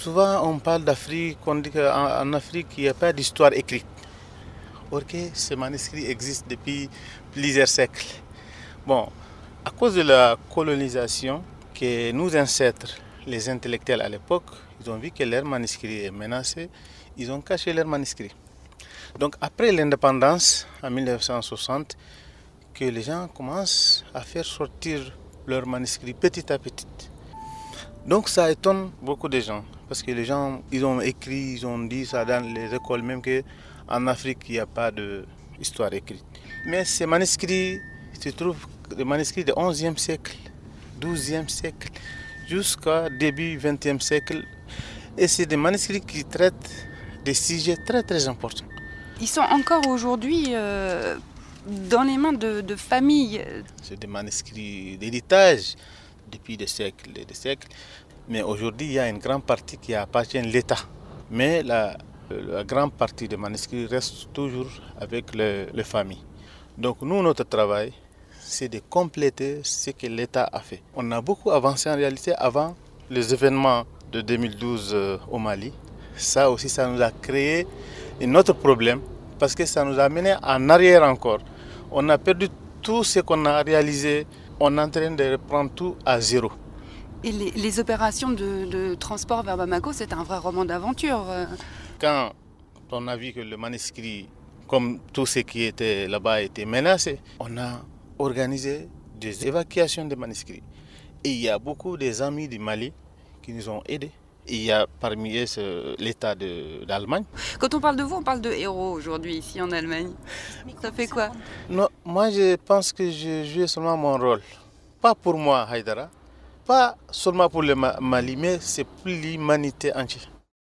Souvent, on parle d'Afrique, on dit qu'en Afrique, il n'y a pas d'histoire écrite. Or que ces manuscrits existent depuis plusieurs siècles. Bon, à cause de la colonisation, que nos ancêtres, les intellectuels à l'époque, ils ont vu que leur manuscrit est menacé, ils ont caché leurs manuscrits. Donc après l'indépendance, en 1960, que les gens commencent à faire sortir leurs manuscrits petit à petit. Donc ça étonne beaucoup de gens, parce que les gens, ils ont écrit, ils ont dit ça dans les écoles, même qu'en Afrique, il n'y a pas d'histoire écrite. Mais ces manuscrits se trouvent, des manuscrits du XIe siècle, XIIe siècle, jusqu'au début XXe siècle. Et c'est des manuscrits qui traitent des sujets très très importants. Ils sont encore aujourd'hui dans les mains de familles. C'est des manuscrits d'héritage depuis des siècles et des siècles. Mais aujourd'hui, il y a une grande partie qui appartient à l'État. Mais la grande partie des manuscrits reste toujours avec les familles. Donc nous, notre travail, c'est de compléter ce que l'État a fait. On a beaucoup avancé en réalité avant les événements de 2012 au Mali. Ça aussi, ça nous a créé un autre problème parce que ça nous a mené en arrière encore. On a perdu tout ce qu'on a réalisé. On est en train de reprendre tout à zéro. Et les opérations de transport vers Bamako, c'est un vrai roman d'aventure. Quand on a vu que le manuscrit, comme tout ce qui était là-bas, était menacé, on a organisé des évacuations de manuscrits. Et il y a beaucoup des amis du Mali qui nous ont aidés. Et il y a parmi eux l'État d'Allemagne. Quand on parle de vous, on parle de héros aujourd'hui ici en Allemagne. Ça fait quoi? Non, moi je pense que je joue seulement mon rôle. Pas pour moi, Haïdara. Pas seulement pour le Mali, mais c'est pour l'humanité entière.